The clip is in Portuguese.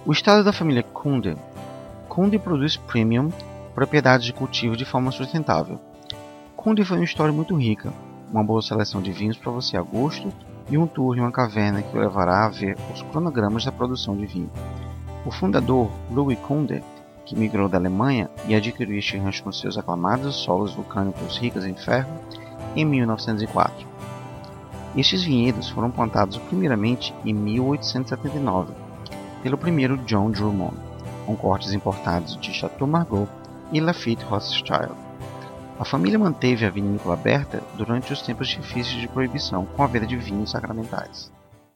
O estado da família Kunde. Kunde produz premium, propriedades de cultivo de forma sustentável. Kunde foi uma história muito rica, uma boa seleção de vinhos para você a gosto e um tour em uma caverna que o levará a ver os cronogramas da produção de vinho. O fundador, Louis Kunde, que migrou da Alemanha e adquiriu este rancho com seus aclamados solos vulcânicos ricos em ferro em 1904. Estes vinhedos foram plantados primeiramente em 1879 pelo primeiro John Drummond, com cortes importados de Chateau Margaux e Lafite Rothschild. A família manteve a vinícola aberta durante os tempos difíceis de proibição com a venda de vinhos sacramentais.